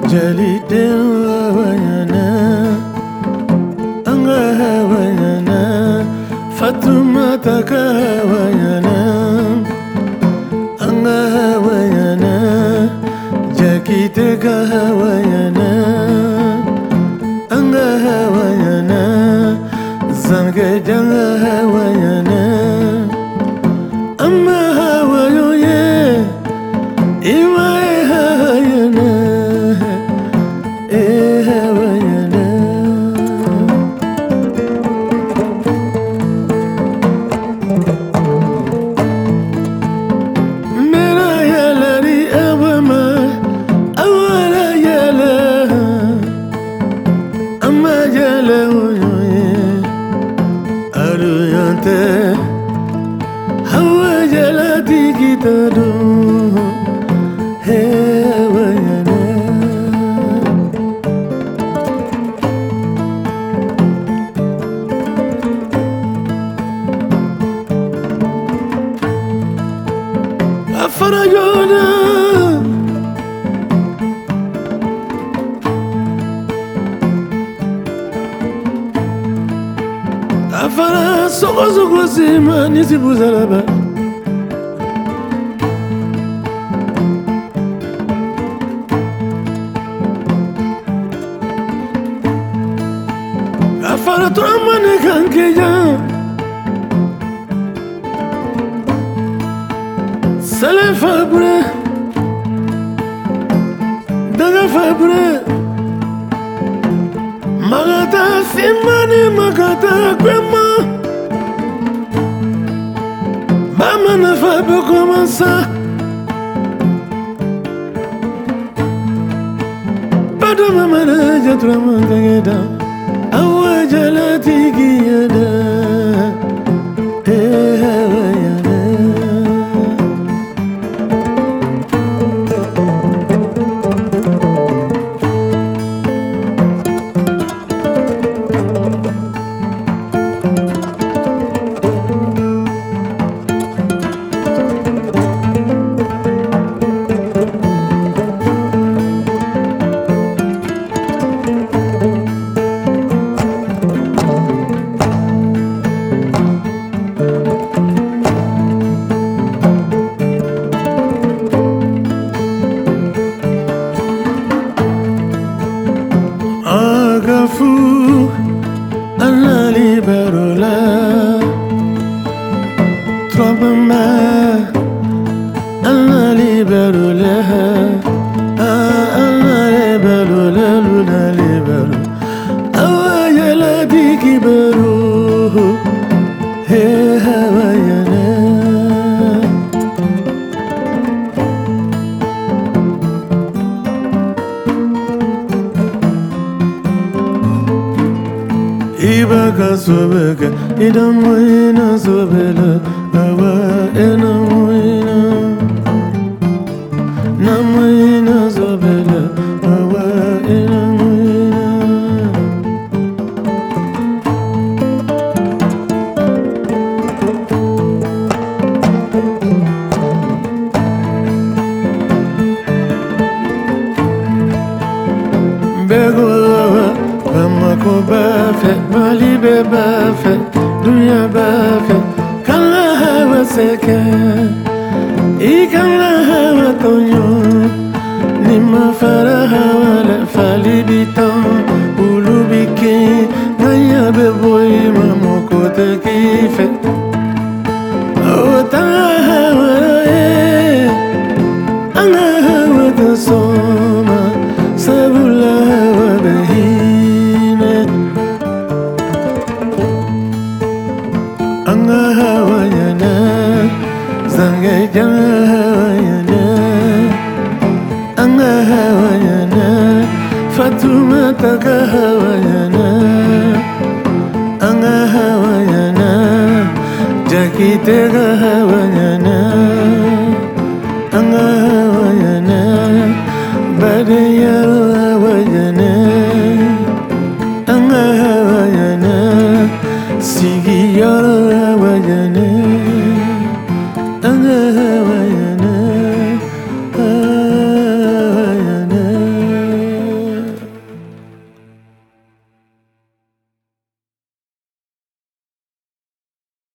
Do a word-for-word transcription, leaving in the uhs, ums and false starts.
Jalite wanyana, anga wanyana, Fatuma taka wanyana, anga wanyana, Jakite ka wanyana, anga wanyana, Zange janga wanyana, amma wayoye, iwa wanyana. Hawa jala digi tadu, hey wanyana. Afara yoda, afara soko soko sima nisi buzalaba. Afara turamane kankeja, sale fabre, daga fabre, magata simane magata kwema, mama na fabre komansa, bado mama na jaturamane geda. Awa jala tigi yada, eh awa yada. Agafu, Allah liberola, Trobama, Allah liberola, Allah liberola, Luna libero, Awayala digi beru, hey Hawayana. Ibaka sobeka, idamuina sobela, awa enamuina, namuina sobela, awa enamuina. Bego Bamako bafe, Malibe bafe, Dunya bafe, Kala hawa seke, Ikala hawa tonyo, Nima fara hawa le fali bitan, Ulubiki, Naya beboy mamoko te kife, Ota hawa e, Anga hawa te soma, Sabula hawa behi. Anga hawanyana, zange janga hawanyana, anga hawanyana, Fatuma taka hawanyana, anga hawanyana, Jakite ka hawanyana.